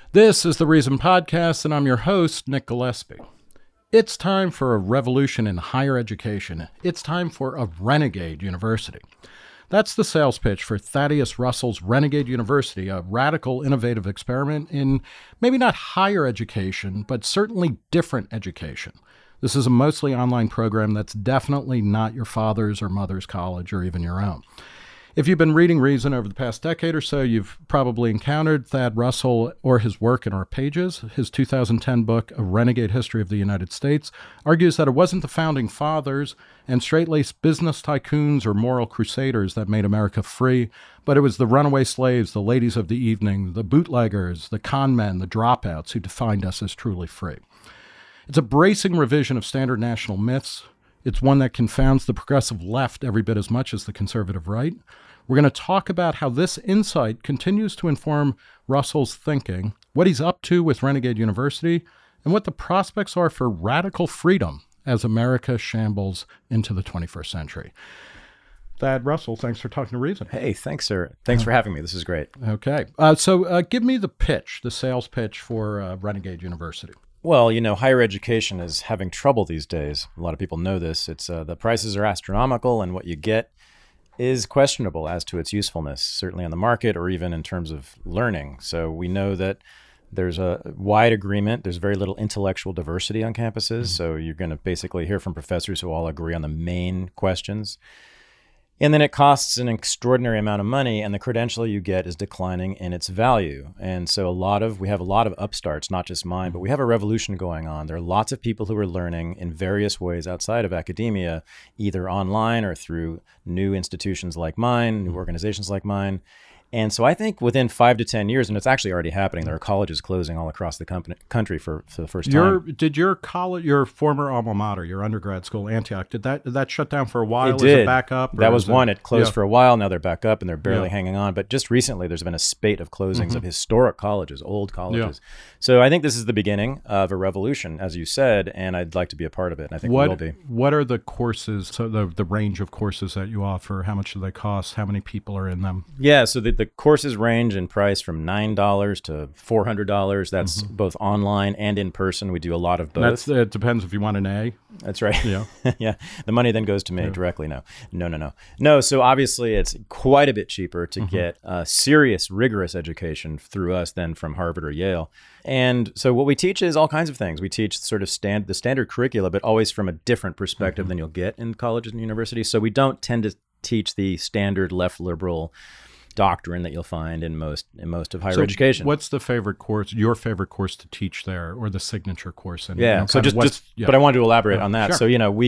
This is the Reason Podcast, and I'm your host, Nick Gillespie. It's time for a revolution in higher education. It's time for a renegade university. That's the sales pitch for Thaddeus Russell's Renegade University, a radical, innovative experiment in maybe not higher education, but certainly different education. This is a mostly online program that's definitely not your father's or mother's college or even your own. If you've been reading Reason over the past decade or so, you've probably encountered Thad Russell or his work in our pages. His 2010 book, A Renegade History of the United States, argues that it wasn't the founding fathers and straight-laced business tycoons or moral crusaders that made America free, but it was the runaway slaves, the ladies of the evening, the bootleggers, the con men, the dropouts who defined us as truly free. It's a bracing revision of standard national myths. It's one that confounds the progressive left every bit as much as the conservative right. We're going to talk about how this insight continues to inform Russell's thinking, what he's up to with Renegade University, and what the prospects are for radical freedom as America shambles into the 21st century. Thad Russell, thanks for talking to Reason. Hey, thanks, sir. Thanks for having me. This is great. Okay. So give me the pitch, the sales pitch for Renegade University. Well, you know, higher education is having trouble these days. A lot of people know this. It's the prices are astronomical, and what you get is questionable as to its usefulness, certainly on the market or even in terms of learning. So we know that there's a wide agreement. There's very little intellectual diversity on campuses. So you're going to basically hear from professors who all agree on the main questions. And then it costs an extraordinary amount of money, and the credential you get is declining in its value. And so we have a lot of upstarts, not just mine, but we have a revolution going on. There are lots of people who are learning in various ways outside of academia, either online or through new institutions like mine, new organizations like mine. And so I think within 5 to 10 years, and it's actually already happening, there are colleges closing all across the country for the first time. Did your college, your former alma mater, your undergrad school, Antioch, did that shut down for a while? It did. Is it back up? That was one. It closed for a while. Now they're back up and they're barely hanging on. But just recently, there's been a spate of closings of historic colleges, old colleges. Yeah. So I think this is the beginning of a revolution, as you said, and I'd like to be a part of it. And I think we will be. What are the courses, so the range of courses that you offer? How much do they cost? How many people are in them? Yeah, so the courses range in price from $9 to $400. That's both online and in person. We do a lot of both. It depends if you want an A. That's right. Yeah. Yeah. The money then goes to me directly. No. So obviously it's quite a bit cheaper to get a serious, rigorous education through us than from Harvard or Yale. And so what we teach is all kinds of things. We teach sort of the standard curricula, but always from a different perspective than you'll get in colleges and universities. So we don't tend to teach the standard left liberal doctrine that you'll find in most of higher education. What's the favorite course, your favorite course to teach there, or the signature course? And, but I wanted to elaborate on that. Sure. So, you know,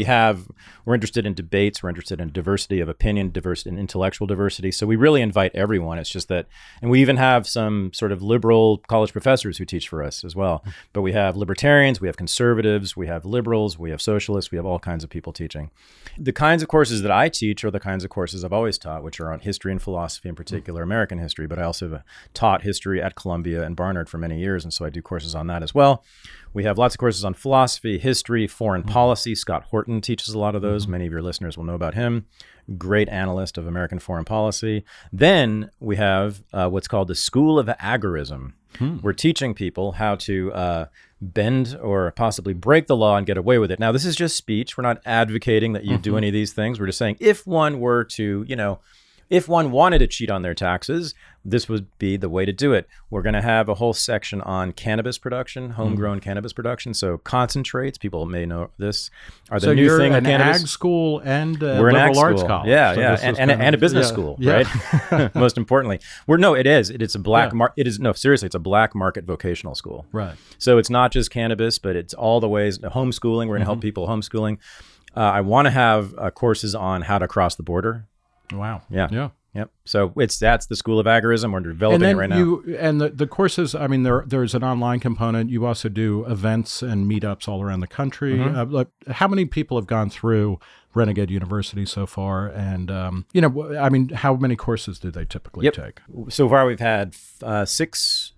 we're interested in debates, we're interested in diversity of opinion, diversity in intellectual diversity. So we really invite everyone. It's just that, and we even have some sort of liberal college professors who teach for us as well. But we have libertarians, we have conservatives, we have liberals, we have socialists, we have all kinds of people teaching. The kinds of courses that I teach are the kinds of courses I've always taught, which are on history and philosophy, in particular American history, but I also have taught history at Columbia and Barnard for many years, and so I do courses on that as well. We have lots of courses on philosophy, history, foreign policy. Scott Horton teaches a lot of those. Many of your listeners will know about him. Great analyst of American foreign policy. Then we have what's called the School of Agorism. We're teaching people how to bend or possibly break the law and get away with it. Now, this is just speech. We're not advocating that you do any of these things. We're just saying if one were to, if one wanted to cheat on their taxes, this would be the way to do it. We're going to have a whole section on cannabis production, homegrown cannabis production. So concentrates, people may know this, are the new thing in cannabis. Ag school and we're an liberal ag arts school. college. Yeah, and a business school, right? Most importantly. It's a black it's a black market vocational school. Right. So it's not just cannabis, but it's all the ways, homeschooling. We're going to help people homeschooling. I want to have courses on how to cross the border. Wow. Yeah. Yep. So that's the School of Agorism. We're developing it right now. And the courses, I mean, there's an online component. You also do events and meetups all around the country. How many people have gone through Renegade University so far? And, I mean, how many courses do they typically take? So far, we've had six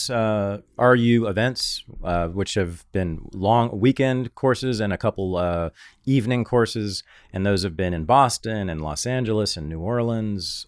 RU events, which have been long weekend courses and a couple evening courses. And those have been in Boston and Los Angeles and New Orleans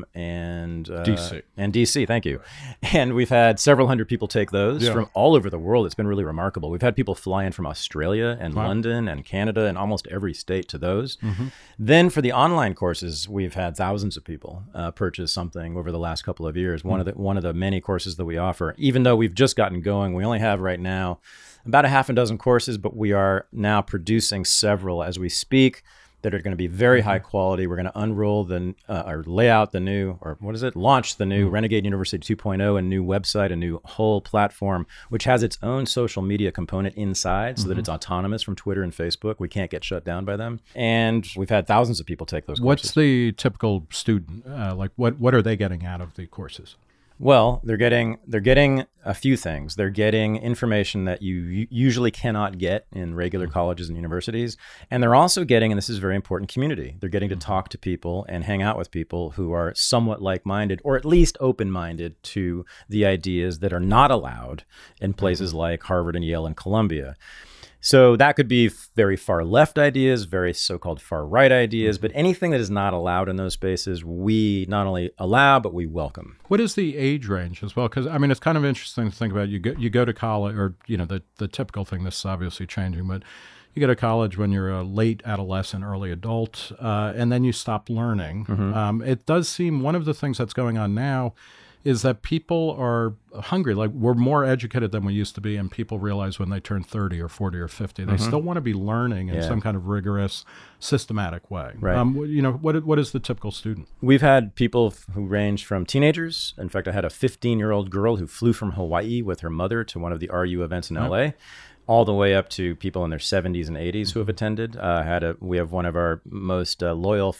and DC. And DC, thank you. And we've had several hundred people take those from all over the world. It's been really remarkable. We've had people fly in from Australia and London and Canada and almost every state to those. Then for the online courses, we've had thousands of people purchase something over the last couple of years. One of the many courses that we offer, even though we've just gotten going, we only have right now about a half a dozen courses, but we are now producing several as we speak that are going to be very high quality. We're going to unroll or lay out the new, or what is it? Launch the new Renegade University 2.0, a new website, a new whole platform, which has its own social media component inside so that it's autonomous from Twitter and Facebook. We can't get shut down by them. And we've had thousands of people take those courses. What's the typical student, what are they getting out of the courses? Well, they're getting a few things. They're getting information that you usually cannot get in regular colleges and universities. And they're also getting, and this is very important, community. They're getting to talk to people and hang out with people who are somewhat like-minded, or at least open-minded to the ideas that are not allowed in places like Harvard and Yale and Columbia. So that could be very far left ideas, very so-called far right ideas, but anything that is not allowed in those spaces, we not only allow, but we welcome. What is the age range as well? Because, I mean, it's kind of interesting to think about. You go to college, or, the typical thing, this is obviously changing, but you go to college when you're a late adolescent, early adult, and then you stop learning. It does seem one of the things that's going on now is that people are hungry. Like, we're more educated than we used to be, and people realize when they turn 30 or 40 or 50, they still want to be learning in some kind of rigorous, systematic way. Right. What is the typical student? We've had people who range from teenagers. In fact, I had a 15-year-old girl who flew from Hawaii with her mother to one of the RU events in LA, all the way up to people in their 70s and 80s who have attended. We have one of our most loyal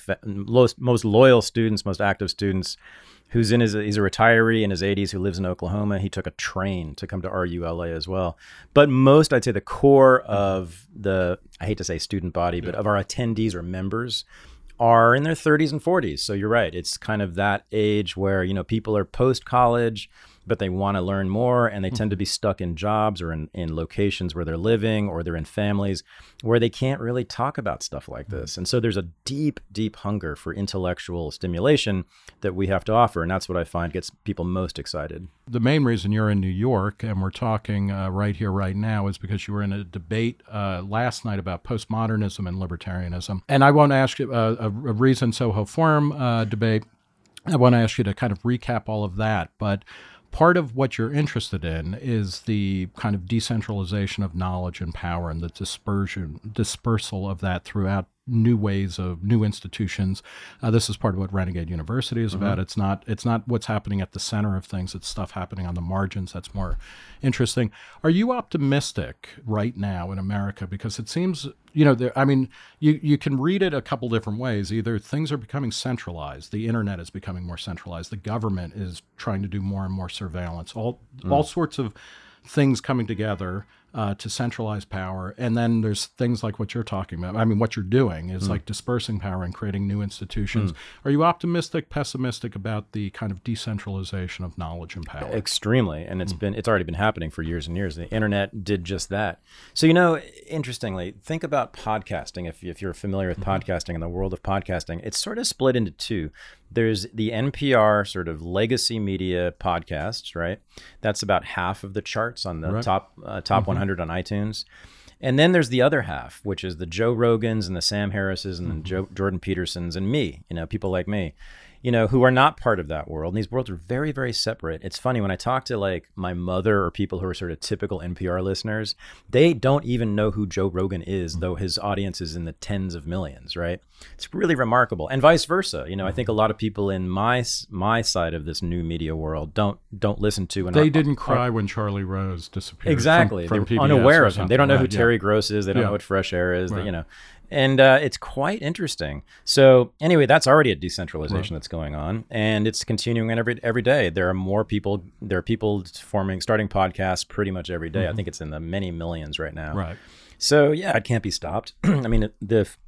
students, most active students, he's a retiree in his 80s who lives in Oklahoma. He took a train to come to RU LA as well. But most, I'd say the core of I hate to say student body, but of our attendees or members are in their 30s and 40s. So you're right. It's kind of that age where, people are post-college, but they want to learn more, and they tend to be stuck in jobs or in locations where they're living, or they're in families where they can't really talk about stuff like this. And so there's a deep, deep hunger for intellectual stimulation that we have to offer, and that's what I find gets people most excited. The main reason you're in New York, and we're talking right here, right now, is because you were in a debate last night about postmodernism and libertarianism. And I won't ask you a Reason Soho Forum debate. I want to ask you to kind of recap all of that, but part of what you're interested in is the kind of decentralization of knowledge and power, and the dispersal of that throughout new institutions. This is part of what Renegade University is about. It's not what's happening at the center of things. It's stuff happening on the margins that's more interesting. Are you optimistic right now in America? Because it seems, you can read it a couple different ways. Either things are becoming centralized, the internet is becoming more centralized, the government is trying to do more and more surveillance, all sorts of things coming together to centralize power. And then there's things like what you're talking about. I mean, what you're doing is like dispersing power and creating new institutions. Are you optimistic, pessimistic about the kind of decentralization of knowledge and power? Extremely. And it's already been happening for years and years. The internet did just that. So, interestingly, think about podcasting. If you're familiar with podcasting and the world of podcasting, it's sort of split into two. There's the NPR sort of legacy media podcasts, right? That's about half of the charts on the top 100 on iTunes. And then there's the other half, which is the Joe Rogans and the Sam Harrises and the Jordan Petersons and me, people like me, who are not part of that world. And these worlds are very, very separate. It's funny, when I talk to like my mother or people who are sort of typical NPR listeners, they don't even know who Joe Rogan is, though his audience is in the tens of millions, right? It's really remarkable. And vice versa. I think a lot of people in my side of this new media world don't listen to. And they didn't cry when Charlie Rose disappeared. Exactly. From They're PBS unaware of him. They don't know who Terry Gross Gross is. They don't know what Fresh Air is. Right. And it's quite interesting. So anyway, that's already a decentralization that's going on, and it's continuing every day. There are people starting podcasts pretty much every day. I think it's in the many millions right now. Right. So yeah, it can't be stopped. I mean,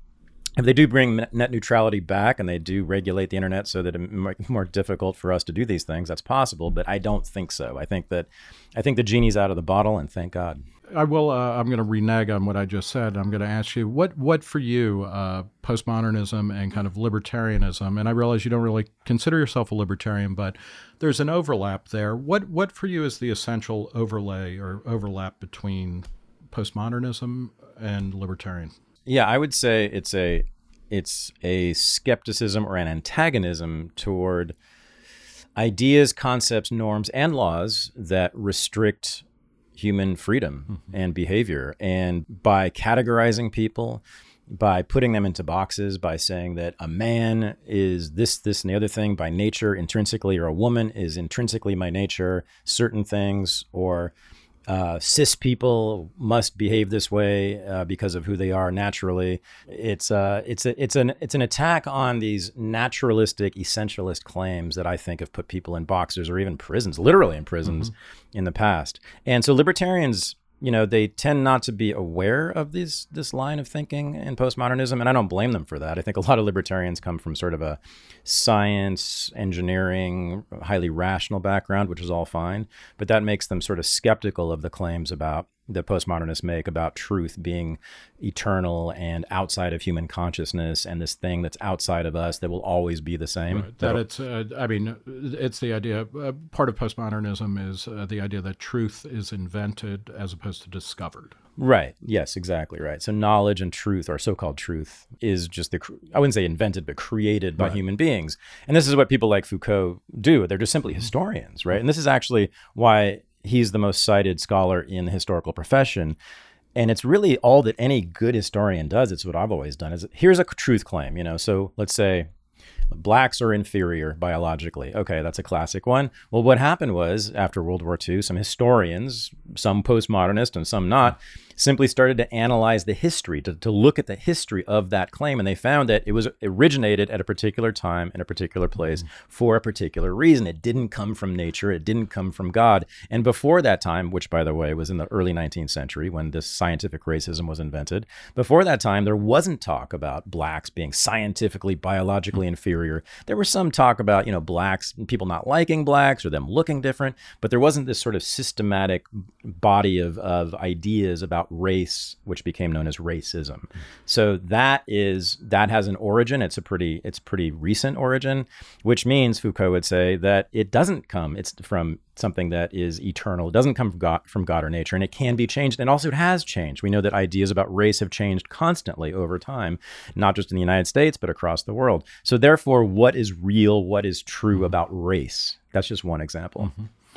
if they do bring net neutrality back and they do regulate the internet so that it might be more difficult for us to do these things, that's possible. But I don't think so. I think the genie's out of the bottle, and thank God. I will. I'm going to renege on what I just said. I'm going to ask you what for you postmodernism and kind of libertarianism. And I realize you don't really consider yourself a libertarian, but there's an overlap there. What for you is the essential overlay or overlap between postmodernism and libertarian? Yeah, I would say it's a skepticism or an antagonism toward ideas, concepts, norms, and laws that restrict human freedom and behavior. And by categorizing people, by putting them into boxes, by saying that a man is this, and the other thing by nature intrinsically, or a woman is intrinsically by nature certain things, or cis people must behave this way because of who they are naturally. It's an attack on these naturalistic, essentialist claims that I think have put people in boxes or even prisons, literally in prisons, in the past. And so libertarians, they tend not to be aware of this line of thinking in postmodernism, and I don't blame them for that. I think a lot of libertarians come from sort of a science, engineering, highly rational background, which is all fine, but that makes them sort of skeptical of the claims about that postmodernists make about truth being eternal and outside of human consciousness, and this thing that's outside of us that will always be the same. Right. That it's, it's the idea, part of postmodernism is the idea that truth is invented as opposed to discovered. Right. Yes, exactly right. So knowledge and truth, or so-called truth, is just I wouldn't say invented, but created by human beings. And this is what people like Foucault do. They're just simply historians, right? And this is actually why he's the most cited scholar in the historical profession. And it's really all that any good historian does. It's what I've always done. Is here's a truth claim, So let's say blacks are inferior biologically. Okay, that's a classic one. Well, what happened was after World War II, some historians, some postmodernists and some not, simply started to analyze the history, to look at the history of that claim. And they found that it was originated at a particular time in a particular place for a particular reason. It didn't come from nature. It didn't come from God. And before that time, which by the way was in the early 19th century when this scientific racism was invented, before that time, there wasn't talk about blacks being scientifically, biologically inferior. There was some talk about, blacks, people not liking blacks or them looking different, but there wasn't this sort of systematic body of ideas about race, which became known as racism. So that has an origin. It's pretty recent origin, which means Foucault would say that it doesn't come. It's from something that is eternal. It doesn't come from God or nature, and it can be changed. And also, it has changed. We know that ideas about race have changed constantly over time, not just in the United States, but across the world. So therefore, what is real? What is true about race? That's just one example.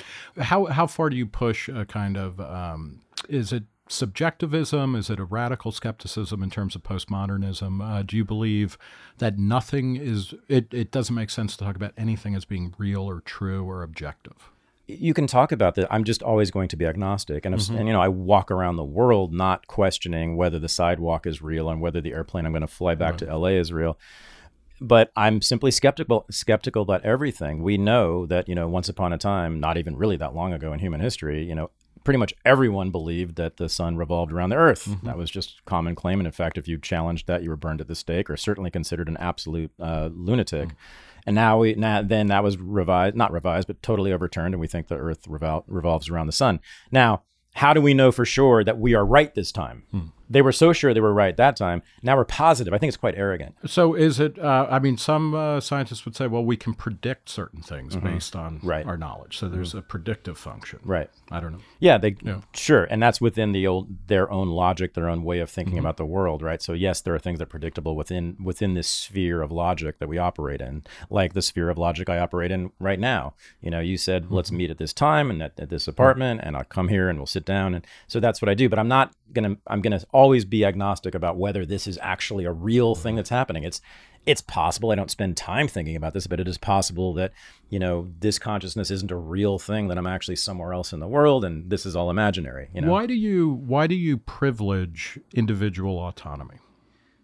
How far do you push a kind of, is it subjectivism? Is it a radical skepticism in terms of postmodernism? Do you believe that nothing is, it doesn't make sense to talk about anything as being real or true or objective? You can talk about that. I'm just always going to be agnostic. And, I walk around the world not questioning whether the sidewalk is real and whether the airplane I'm going to fly back to LA is real. But I'm simply skeptical about everything. We know that, once upon a time, not even really that long ago in human history, pretty much everyone believed that the sun revolved around the earth. That was just common claim. And in fact, if you challenged that, you were burned at the stake or certainly considered an absolute lunatic. And then that was not revised, but totally overturned. And we think the earth revolves around the sun. Now, how do we know for sure that we are right this time? They were so sure they were right that time. Now we're positive. I think it's quite arrogant. So is it, some scientists would say, well, we can predict certain things based on our knowledge. So there's a predictive function. Right. I don't know. Yeah, sure. And that's within their own logic, their own way of thinking about the world, right? So yes, there are things that are predictable within this sphere of logic that we operate in, like the sphere of logic I operate in right now. You said, let's meet at this time and at this apartment, and I'll come here and we'll sit down. And so that's what I do. But I'm going to always be agnostic about whether this is actually a real thing that's happening. It's possible. I don't spend time thinking about this, but it is possible that, this consciousness isn't a real thing, that I'm actually somewhere else in the world and this is all imaginary. Why do you privilege individual autonomy?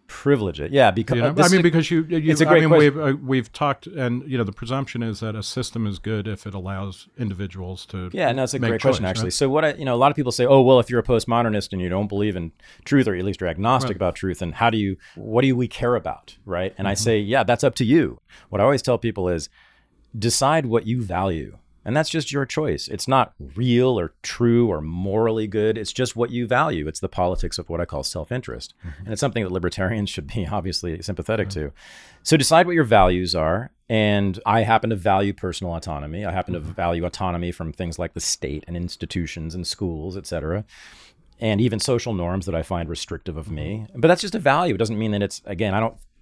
privilege it. Yeah, because because it's a great question. We've talked, and the presumption is that a system is good if it allows individuals to. Yeah, no, it's a make great choice, question actually. right? So what a lot of people say, oh well, if you're a postmodernist and you don't believe in truth, or at least you're agnostic Right. about truth, and what do we care about, right? And I say, yeah, that's up to you. What I always tell people is, decide what you value. And that's just your choice. It's not real or true or morally good. It's just what you value. It's the politics of what I call self-interest. And it's something that libertarians should be obviously sympathetic to. So decide what your values are. And I happen to value personal autonomy. I happen to value autonomy from things like the state and institutions and schools, et cetera, and even social norms that I find restrictive of me. But that's just a value. It doesn't mean that it's, again,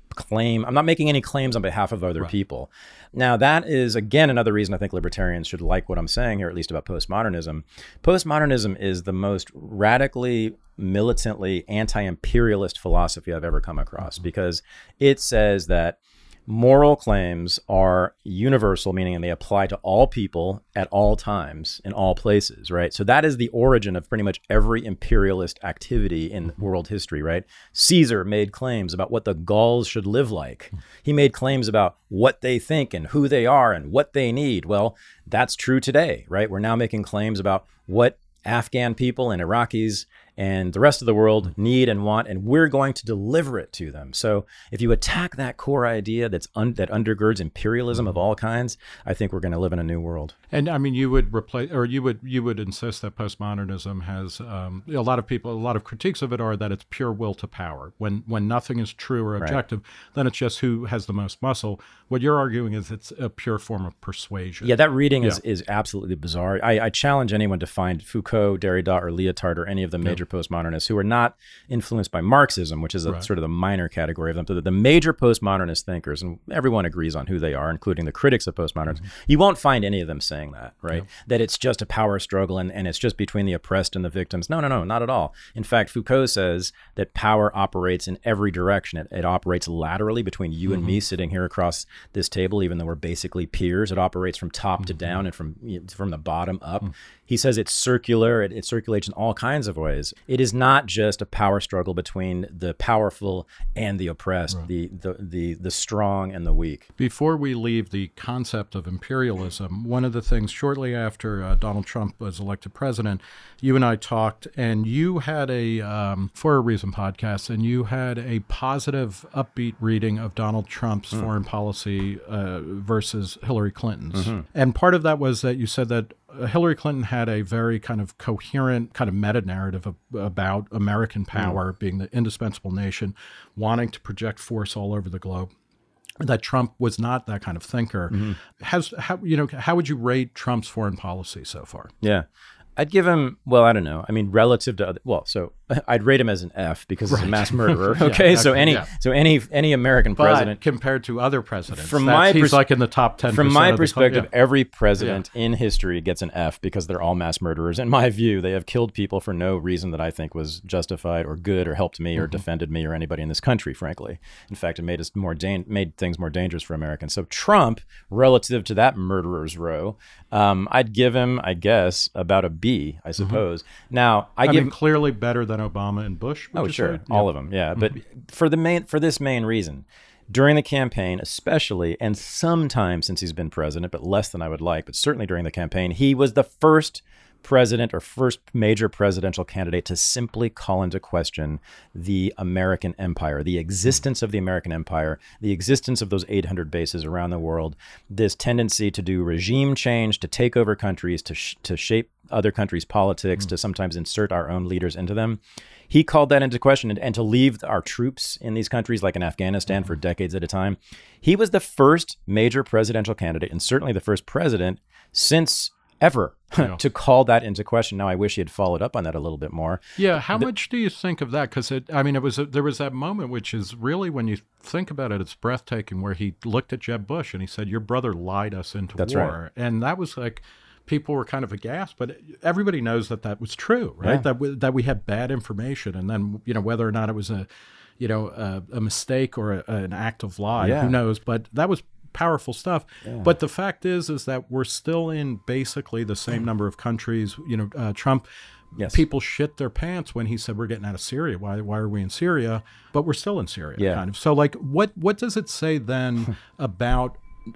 I'm not making any claims on behalf of other people. Now, that is, again, another reason I think libertarians should like what I'm saying here, at least about postmodernism. Postmodernism is the most radically, militantly anti-imperialist philosophy I've ever come across, because it says that moral claims are universal, meaning they apply to all people at all times in all places, right? So that is the origin of pretty much every imperialist activity in world history, right? Caesar made claims about what the Gauls should live like. He made claims about what they think and who they are and what they need. Well, that's true today, right? We're now making claims about what Afghan people and Iraqis and the rest of the world need and want, and we're going to deliver it to them. So if you attack that core idea that undergirds imperialism of all kinds, I think we're going to live in a new world. And I mean, you would replace, or you would insist that postmodernism has a lot of critiques of it are that it's pure will to power. When nothing is true or objective, then it's just who has the most muscle. What you're arguing is it's a pure form of persuasion. Yeah, that reading is absolutely bizarre. I challenge anyone to find Foucault, Derrida, or Lyotard, or any of the major postmodernists who are not influenced by Marxism, which is sort of the minor category of them. The major postmodernist thinkers, and everyone agrees on who they are, including the critics of postmodernism, you won't find any of them saying that, right? Yeah. That it's just a power struggle and it's just between the oppressed and the victims. No, not at all. In fact, Foucault says that power operates in every direction. It operates laterally between you and me sitting here across this table, even though we're basically peers. It operates from top to down and from the bottom up. He says it's circular. It circulates in all kinds of ways. It is not just a power struggle between the powerful and the oppressed, the strong and the weak. Before we leave the concept of imperialism, one of the things shortly after Donald Trump was elected president, you and I talked, and you had For a Reason podcast, and you had a positive, upbeat reading of Donald Trump's foreign policy versus Hillary Clinton's. And part of that was that you said that Hillary Clinton had a very kind of coherent kind of meta-narrative about American power being the indispensable nation, wanting to project force all over the globe. That Trump was not that kind of thinker. How would you rate Trump's foreign policy so far? Yeah. I'd give him, well, I don't know. I mean, relative to other, so I'd rate him as an F because he's a mass murderer. Okay, so any American president, compared to other presidents, he's like in the top 10%. From my perspective, every president in history gets an F because they're all mass murderers. In my view, they have killed people for no reason that I think was justified or good or helped me or defended me or anybody in this country. Frankly, in fact, it made us made things more dangerous for Americans. So Trump, relative to that murderer's row, I'd give him, I guess, about a B, I suppose. Now, I give him clearly better than Obama and Bush. Oh, sure, all of them, yeah. But for this main reason, during the campaign, especially, and sometimes since he's been president, but less than I would like, but certainly during the campaign, he was the first president or first major presidential candidate to simply call into question the American empire, the existence of the American empire, the existence of those 800 bases around the world, this tendency to do regime change, to take over countries, to shape other countries' politics, to sometimes insert our own leaders into them. He called that into question, and to leave our troops in these countries, like in Afghanistan, for decades at a time. He was the first major presidential candidate, and certainly the first president since ever to call that into question. Now, I wish he had followed up on that a little bit more. Yeah, how much do you think of that? Because there was that moment, which is really, when you think about it, it's breathtaking, where he looked at Jeb Bush and he said, "Your brother lied us into war." Right. And that was like, people were kind of aghast, but everybody knows that was true, right? Yeah. That we had bad information, and then whether or not it was a mistake or an act of lie, who knows? But that was powerful stuff. Yeah. But the fact is that we're still in basically the same number of countries. Trump. Yes. People shit their pants when he said we're getting out of Syria. Why are we in Syria? But we're still in Syria, kind of. So, like, what does it say then about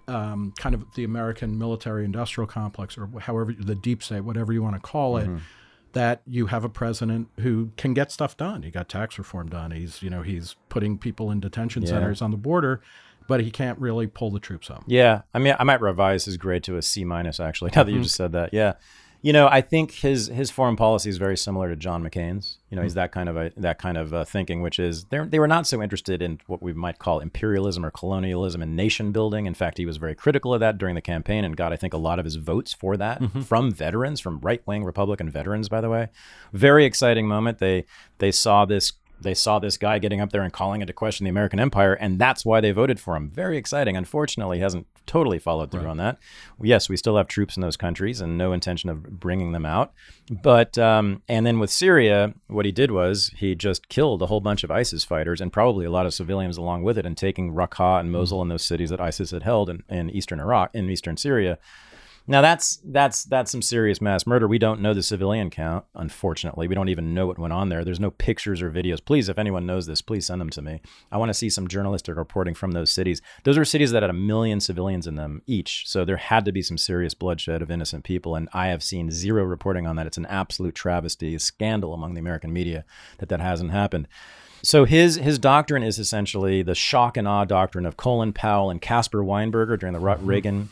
kind of the American military-industrial complex, or however the deep state, whatever you want to call it, that you have a president who can get stuff done? He got tax reform done. He's putting people in detention centers on the border, but he can't really pull the troops up. Yeah, I mean, I might revise his grade to a C- actually. Now that you just said that, yeah. I think his foreign policy is very similar to John McCain's. He's that kind of thinking, which is they were not so interested in what we might call imperialism or colonialism and nation building. In fact, he was very critical of that during the campaign and got, I think, a lot of his votes for that from veterans, from right-wing Republican veterans, by the way. Very exciting moment. They saw this guy getting up there and calling into question the American empire, and that's why they voted for him. Very exciting. Unfortunately, he hasn't totally followed through on that. Yes, we still have troops in those countries and no intention of bringing them out. But and then with Syria, what he did was he just killed a whole bunch of ISIS fighters and probably a lot of civilians along with it, and taking Raqqa and Mosul and those cities that ISIS had held in eastern Iraq, in eastern Syria. Now that's some serious mass murder. We don't know the civilian count, unfortunately. We don't even know what went on there. There's no pictures or videos. Please, if anyone knows this, please send them to me. I want to see some journalistic reporting from those cities. Those are cities that had 1 million civilians in them each. So there had to be some serious bloodshed of innocent people. And I have seen zero reporting on that. It's an absolute travesty, a scandal among the American media that hasn't happened. So his doctrine is essentially the shock and awe doctrine of Colin Powell and Caspar Weinberger during the Reagan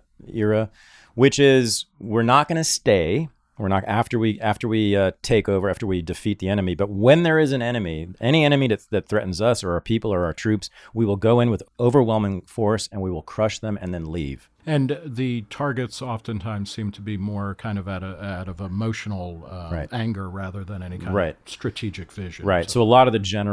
era, which is we're not going to stay. We're not after we take over, after we defeat the enemy. But when there is an enemy, any enemy that threatens us or our people or our troops, we will go in with overwhelming force and we will crush them and then leave. And the targets oftentimes seem to be more kind of out of emotional anger rather than any kind of strategic vision. Right. So a lot of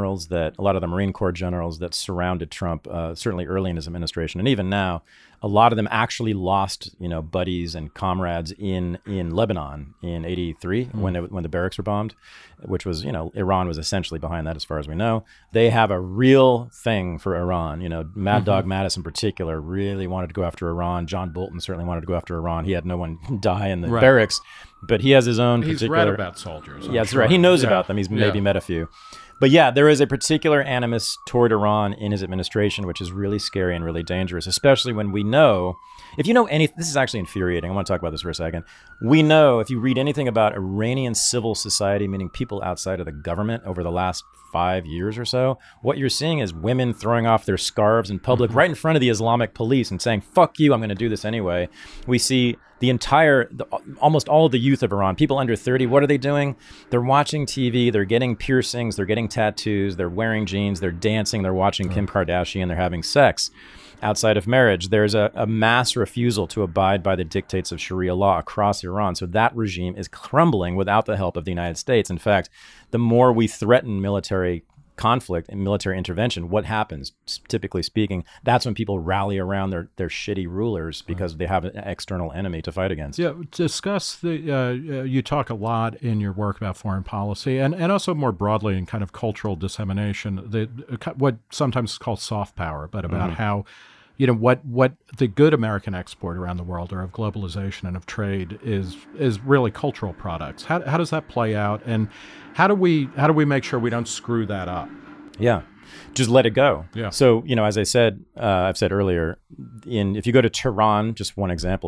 the Marine Corps generals that surrounded Trump, certainly early in his administration, and even now, a lot of them actually lost, buddies and comrades in Lebanon in '83 when the barracks were bombed, which was, Iran was essentially behind that as far as we know. They have a real thing for Iran. Mad Dog Mattis in particular really wanted to go after Iran. John Bolton certainly wanted to go after Iran. He had no one die in the barracks, but he has his own particular... He's read about soldiers. Yeah, that's right. He knows about them. He's maybe met a few. But yeah, there is a particular animus toward Iran in his administration, which is really scary and really dangerous, especially when we know, if you know anything, this is actually infuriating. I want to talk about this for a second. We know, if you read anything about Iranian civil society, meaning people outside of the government over the last 5 years or so, what you're seeing is women throwing off their scarves in public right in front of the Islamic police and saying, fuck you, I'm going to do this anyway. We see almost all of the youth of Iran, people under 30, what are they doing? They're watching TV, they're getting piercings, they're getting tattoos, they're wearing jeans, they're dancing, they're watching Kim Kardashian, they're having sex outside of marriage. There's a mass refusal to abide by the dictates of Sharia law across Iran. So that regime is crumbling without the help of the United States. In fact, the more we threaten military conflict and military intervention, what happens, typically speaking? That's when people rally around their shitty rulers because they have an external enemy to fight against. Yeah, discuss you talk a lot in your work about foreign policy and also more broadly in kind of cultural dissemination, what sometimes is called soft power, but about how what the good American export around the world, or of globalization and of trade, is really cultural products. How does that play out, and how do we make sure we don't screw that up? Yeah, just let it go. Yeah. So as I've said earlier, if you go to Tehran, just one example,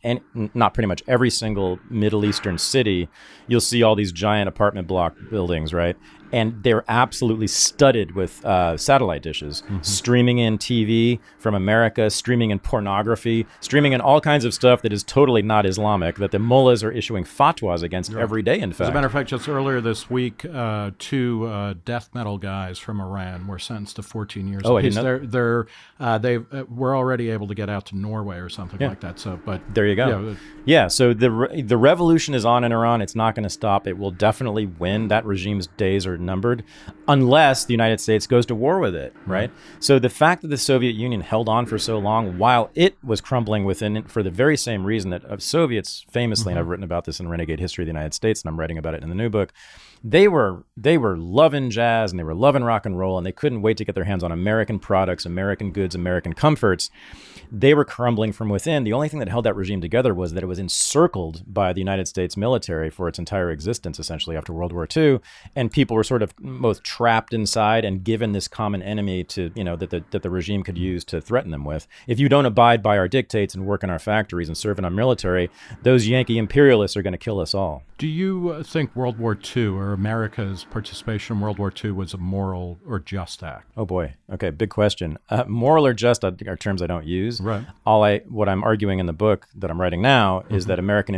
every single Middle Eastern city, you'll see all these giant apartment block buildings, right? And they're absolutely studded with satellite dishes, streaming in TV from America, streaming in pornography, streaming in all kinds of stuff that is totally not Islamic, that the mullahs are issuing fatwas against every day, in fact. As a matter of fact, just earlier this week, 2 death metal guys from Iran were sentenced to 14 years. Oh, I didn't know. They were already able to get out to Norway or something like that. So, but there you go. Yeah. So the revolution is on in Iran. It's not going to stop. It will definitely win. That regime's days are numbered, unless the United States goes to war with it, right? So the fact that the Soviet Union held on for so long while it was crumbling within it for the very same reason that Soviets famously, and I've written about this in Renegade History of the United States, and I'm writing about it in the new book, they were loving jazz and they were loving rock and roll, and they couldn't wait to get their hands on American products, American goods, American comforts. They were crumbling from within. The only thing that held that regime together was that it was encircled by the United States military for its entire existence, essentially, after World War II. And people were sort of both trapped inside and given this common enemy to, that the regime could use to threaten them with. If you don't abide by our dictates and work in our factories and serve in our military, those Yankee imperialists are going to kill us all. Do you think World War II or America's participation in World War II was a moral or just act? Oh boy. Okay, big question. Moral or just are terms I don't use. Right. What I'm arguing in the book that I'm writing now is that American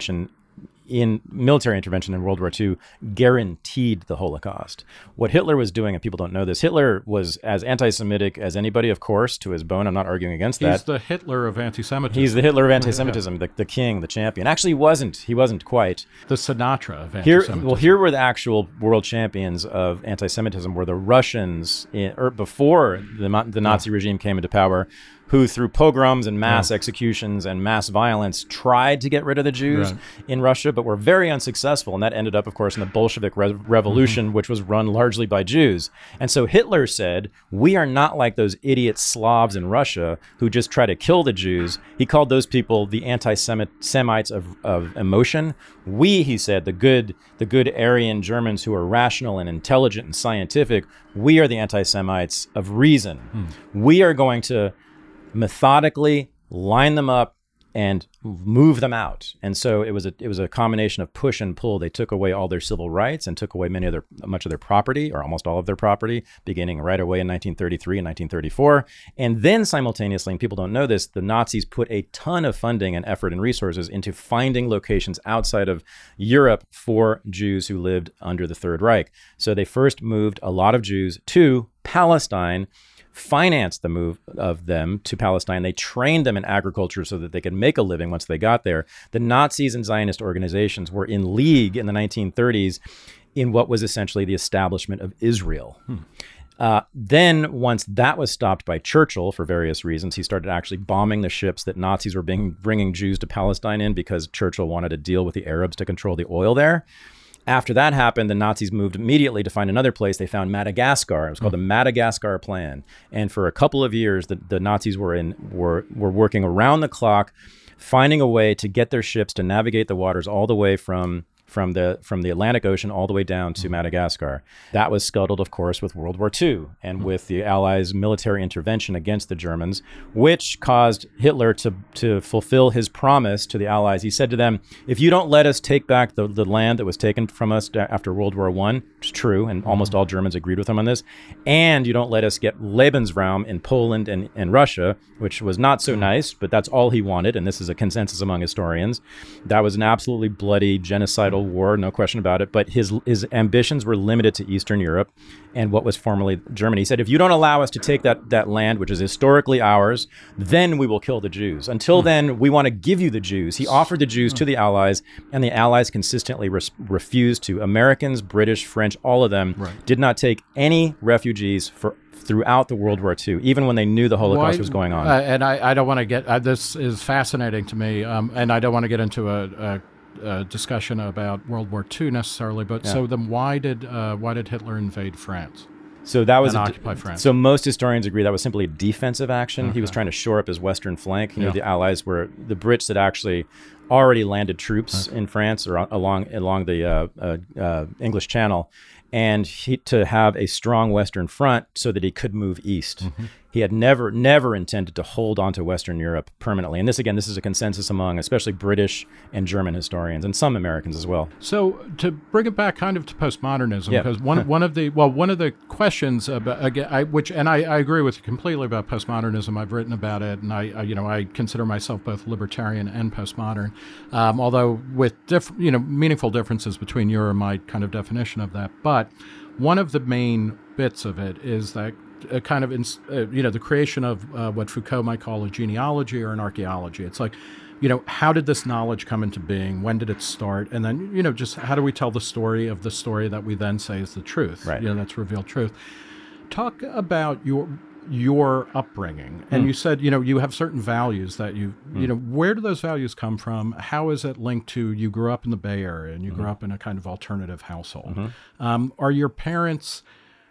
military intervention in World War II guaranteed the Holocaust. What Hitler was doing, and people don't know this, Hitler was as anti-Semitic as anybody, of course, to his bone. I'm not arguing against that. He's the Hitler of anti-Semitism. He's the Hitler of anti-Semitism, the king, the champion. Actually, he wasn't quite. The Sinatra of anti-Semitism. Here were the actual world champions of anti-Semitism, were the Russians, before the Nazi regime came into power, who through pogroms and mass executions and mass violence tried to get rid of the Jews in Russia, but were very unsuccessful. And that ended up, of course, in the Bolshevik Revolution, which was run largely by Jews. And so Hitler said, we are not like those idiot Slavs in Russia who just try to kill the Jews. He called those people the anti-Semites of emotion. We, he said, the good Aryan Germans who are rational and intelligent and scientific, we are the anti-Semites of reason. We are going to methodically line them up and move them out. And so it was a combination of push and pull. They took away all their civil rights and took away much of their property, or almost all of their property, beginning right away in 1933 and 1934. And then simultaneously, and people don't know this, the Nazis put a ton of funding and effort and resources into finding locations outside of Europe for Jews who lived under the Third Reich. So they first moved a lot of Jews to Palestine, financed the move of them to Palestine. They trained them in agriculture so that they could make a living once they got there. The Nazis and Zionist organizations were in league in the 1930s in what was essentially the establishment of Israel. Then once that was stopped by Churchill for various reasons, he started actually bombing the ships that Nazis were bringing Jews to Palestine in, because Churchill wanted to deal with the Arabs to control the oil there. After that happened, the Nazis moved immediately to find another place. They found Madagascar. It was called the Madagascar Plan. And for a couple of years, the Nazis were working around the clock, finding a way to get their ships to navigate the waters all the way from the Atlantic Ocean all the way down to Madagascar. That was scuttled, of course, with World War II and with the Allies' military intervention against the Germans, which caused Hitler to fulfill his promise to the Allies. He said to them, if you don't let us take back the land that was taken from us after World War I, which is true, and almost all Germans agreed with him on this, and you don't let us get Lebensraum in Poland and Russia, which was not so nice, but that's all he wanted, and this is a consensus among historians. That was an absolutely bloody, genocidal war, no question about it, but his ambitions were limited to Eastern Europe and what was formerly Germany. He said, if you don't allow us to take that land, which is historically ours, then we will kill the Jews. Until then, we want to give you the Jews. He offered the Jews to the Allies, and the Allies consistently refused to. Americans, British, French, all of them did not take any refugees throughout the World War II, even when they knew the Holocaust was going on. And I don't want to get, this is fascinating to me, and I don't want to get into a discussion about World War II necessarily, but so then why did Hitler invade France? So that was occupy France. So most historians agree that was simply a defensive action. He was trying to shore up his western flank. The Allies the Brits had actually already landed troops in France or along the English Channel, and to have a strong western front so that he could move east. He had never intended to hold on to Western Europe permanently. And this is a consensus among especially British and German historians, and some Americans as well. So to bring it back kind of to postmodernism, because one of the questions about, again, I agree with you completely about postmodernism. I've written about it, and I consider myself both libertarian and postmodern, although with meaningful differences between your and my kind of definition of that. But one of the main bits of it is that the creation of what Foucault might call a genealogy or an archaeology. It's like, how did this knowledge come into being? When did it start? And then, just how do we tell the story of the story that we then say is the truth? Right. That's revealed truth. Talk about your upbringing. And you said, you have certain values that where do those values come from? How is it linked to, you grew up in the Bay Area and you grew up in a kind of alternative household? Are your parents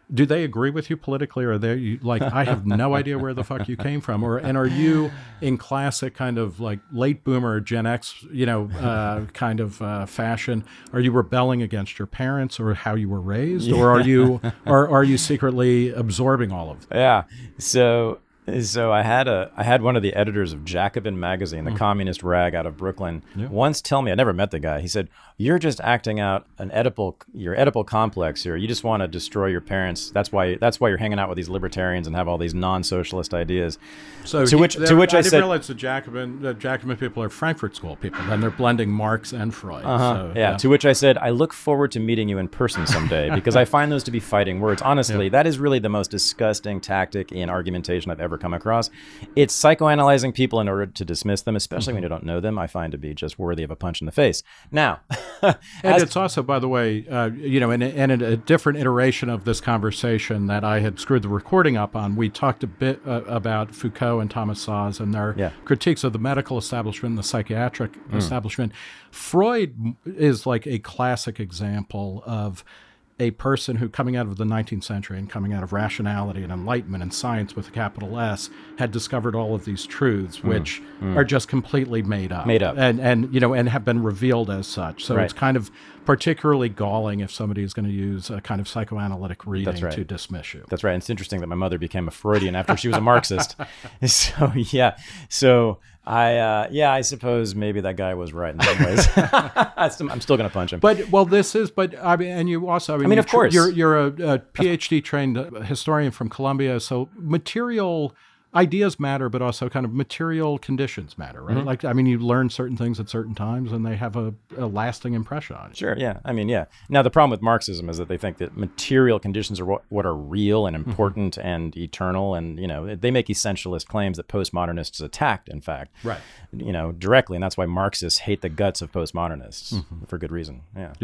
Do they agree with you politically, or are they like, I have no idea where the fuck you came from? And are you in classic kind of like late boomer Gen X, kind of fashion? Are you rebelling against your parents or how you were raised, or are you secretly absorbing all of them? Yeah. So I had one of the editors of Jacobin magazine, the communist rag out of Brooklyn, once tell me, I never met the guy. He said, "You're just acting out your Oedipal complex here. You just want to destroy your parents. That's why you're hanging out with these libertarians and have all these non-socialist ideas." So to which I said, I didn't realize the Jacobin people are Frankfurt School people, and they're blending Marx and Freud. So, to which I said, "I look forward to meeting you in person someday because I find those to be fighting words. Honestly, that is really the most disgusting tactic in argumentation I've ever come across. It's psychoanalyzing people in order to dismiss them, especially when you don't know them. I find to be just worthy of a punch in the face." Now, and it's also, by the way, in a different iteration of this conversation that I had screwed the recording up on, we talked a bit about Foucault and Thomas Szasz and their critiques of the medical establishment and the psychiatric establishment. Freud is like a classic example of a person who, coming out of the 19th century and coming out of rationality and enlightenment and science with a capital S, had discovered all of these truths, which are just completely made up, and have been revealed as such. So it's kind of particularly galling if somebody is going to use a kind of psychoanalytic reading to dismiss you. That's right. And it's interesting that my mother became a Freudian after she was a Marxist. So I suppose maybe that guy was right in some ways. I'm still going to punch him. But and you also, of course, you're a PhD trained historian from Columbia, so material ideas matter, but also kind of material conditions matter, right? You learn certain things at certain times, and they have a lasting impression on you. Sure, yeah. Now, the problem with Marxism is that they think that material conditions are what are real and important and eternal, and, they make essentialist claims that postmodernists attacked, in fact, directly, and that's why Marxists hate the guts of postmodernists, for good reason,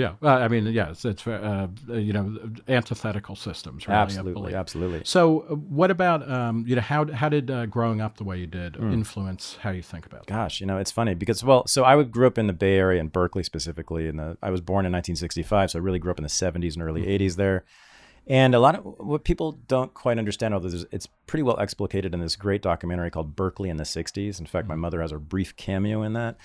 it's antithetical systems, really. Absolutely. So what about, how did growing up the way you did influence how you think about it? Gosh, it's funny because, so I grew up in the Bay Area in Berkeley specifically, and I was born in 1965, so I really grew up in the 70s and early 80s there. And a lot of what people don't quite understand, although it's pretty well explicated in this great documentary called Berkeley in the 60s. In fact, my mother has a brief cameo in that.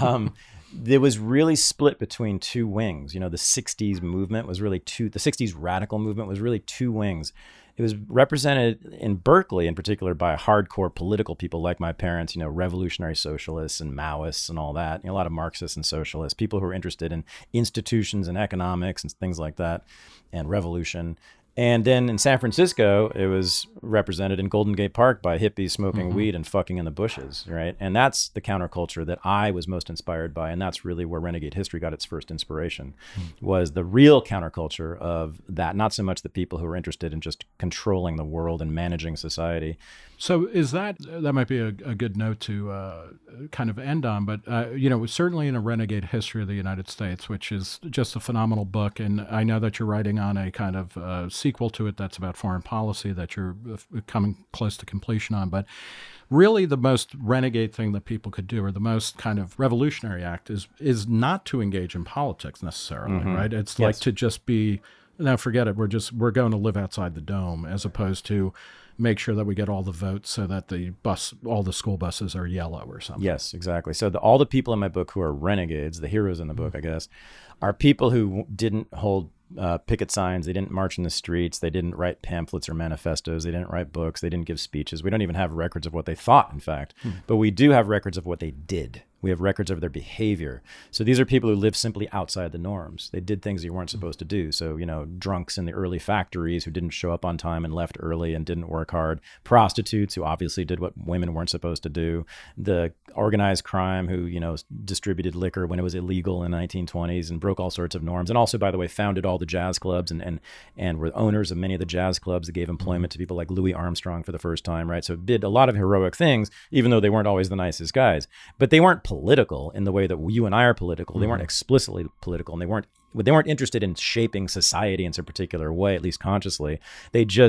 There was really split between two wings. The 60s movement was really the 60s radical movement was really two wings. It was represented in Berkeley, in particular, by hardcore political people like my parents, revolutionary socialists and Maoists and all that. A lot of Marxists and socialists, people who are interested in institutions and economics and things like that, and revolution. And then in San Francisco, it was represented in Golden Gate Park by hippies smoking weed and fucking in the bushes, right? And that's the counterculture that I was most inspired by, and that's really where Renegade History got its first inspiration, was the real counterculture of that, not so much the people who were interested in just controlling the world and managing society. So is that might be a good note to kind of end on, but certainly in A Renegade History of the United States, which is just a phenomenal book, and I know that you're writing on a kind of sequel to it that's about foreign policy that you're coming close to completion on, but really the most renegade thing that people could do, or the most kind of revolutionary act, is not to engage in politics necessarily, right? It's like to just be, no, forget it, we're going to live outside the dome, as opposed to make sure that we get all the votes so that all the school buses are yellow or something. Yes, exactly. So all the people in my book who are renegades, the heroes in the book, I guess, are people who didn't hold picket signs, they didn't march in the streets, they didn't write pamphlets or manifestos, they didn't write books, they didn't give speeches. We don't even have records of what they thought, in fact, but we do have records of what they did. We have records of their behavior. So these are people who live simply outside the norms. They did things you weren't supposed to do. So, drunks in the early factories who didn't show up on time and left early and didn't work hard. Prostitutes who obviously did what women weren't supposed to do. The organized crime who, distributed liquor when it was illegal in the 1920s and broke all sorts of norms. And also, by the way, founded all the jazz clubs and were owners of many of the jazz clubs that gave employment to people like Louis Armstrong for the first time, right? So did a lot of heroic things, even though they weren't always the nicest guys. But they weren't political in the way that you and I are political. They weren't explicitly political, and they weren't interested in shaping society in some particular way, at least consciously. They just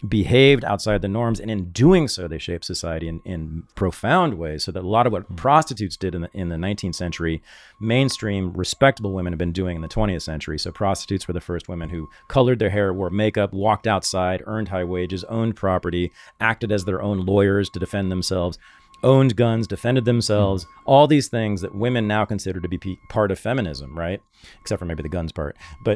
behaved outside the norms, and in doing so, they shaped society in profound ways. So that a lot of what prostitutes did in the 19th century, mainstream, respectable women have been doing in the 20th century. So prostitutes were the first women who colored their hair, wore makeup, walked outside, earned high wages, owned property, acted as their own lawyers to defend themselves, owned guns, defended themselves, all these things that women now consider to be part of feminism, right? Except for maybe the guns part. But,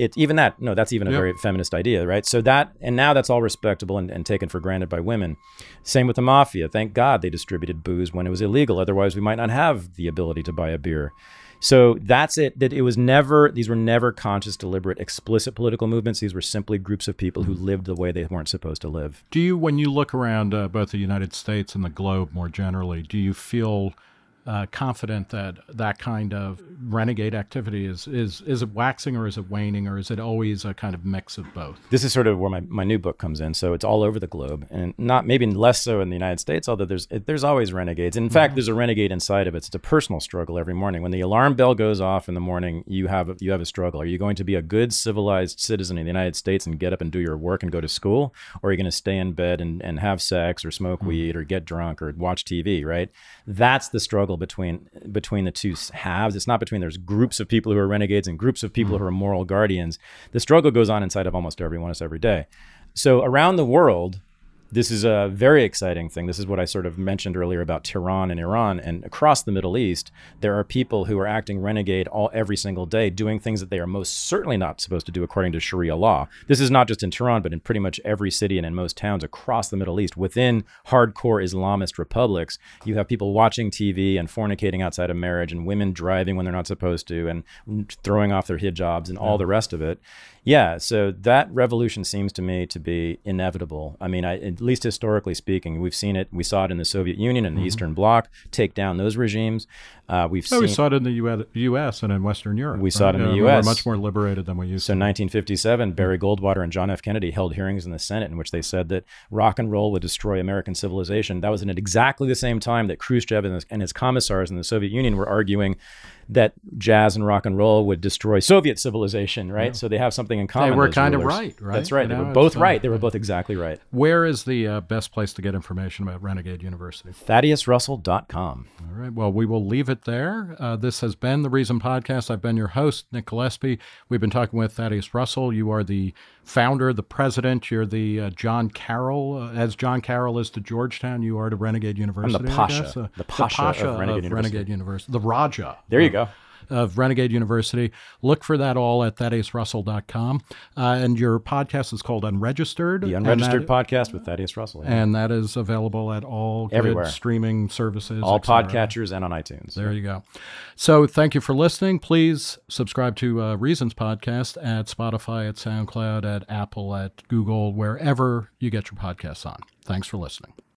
that's even a very feminist idea, right? So and now that's all respectable and taken for granted by women. Same with the mafia. Thank God they distributed booze when it was illegal. Otherwise, we might not have the ability to buy a beer. So that's it, that these were never conscious, deliberate, explicit political movements. These were simply groups of people who lived the way they weren't supposed to live. Do you, when you look around both the United States and the globe more generally, do you feel confident that that kind of renegade activity is it waxing or is it waning, or is it always a kind of mix of both? This is sort of where my new book comes in. So it's all over the globe, and not maybe less so in the United States, although there's always renegades. In fact, there's a renegade inside of it. It's a personal struggle every morning. When the alarm bell goes off in the morning, you have a struggle. Are you going to be a good civilized citizen in the United States and get up and do your work and go to school, or are you going to stay in bed and have sex or smoke weed or get drunk or watch TV, right? That's the struggle between the two halves. It's not between there's groups of people who are renegades and groups of people who are moral guardians. The struggle goes on inside of almost every one of us every day. So around the world, this is a very exciting thing. This is what I sort of mentioned earlier about Tehran and Iran. And across the Middle East, there are people who are acting renegade every single day, doing things that they are most certainly not supposed to do according to Sharia law. This is not just in Tehran, but in pretty much every city and in most towns across the Middle East. Within hardcore Islamist republics, you have people watching TV and fornicating outside of marriage, and women driving when they're not supposed to, and throwing off their hijabs and all the rest of it. Yeah, so that revolution seems to me to be inevitable. I mean, at least historically speaking, we've seen it. We saw it in the Soviet Union and the Eastern Bloc, take down those regimes. We saw it in the U.S. and in Western Europe. We saw it in the U.S. We're much more liberated than we used to. So 1957, Barry Goldwater and John F. Kennedy held hearings in the Senate in which they said that rock and roll would destroy American civilization. That was at exactly the same time that Khrushchev and his commissars in the Soviet Union were arguing that jazz and rock and roll would destroy Soviet civilization, right? Yeah. So they have something in common. They were kind of right? That's right. They were both right. They were both exactly right. Where is the best place to get information about Renegade University? ThaddeusRussell.com. All right. Well, we will leave it there. This has been The Reason Podcast. I've been your host, Nick Gillespie. We've been talking with Thaddeus Russell. You are the founder, the president. You're the John Carroll. As John Carroll is to Georgetown, you are to Renegade University. I'm the Pasha. The Pasha of Renegade University. The Raja. There you go. Of Renegade University. Look for that all at ThaddeusRussell.com. And your podcast is called Unregistered. The Unregistered Podcast with Thaddeus Russell. Yeah. And that is available at all everywhere streaming services. All podcatchers and on iTunes. There you go. So thank you for listening. Please subscribe to Reasons Podcast at Spotify, at SoundCloud, at Apple, at Google, wherever you get your podcasts on. Thanks for listening.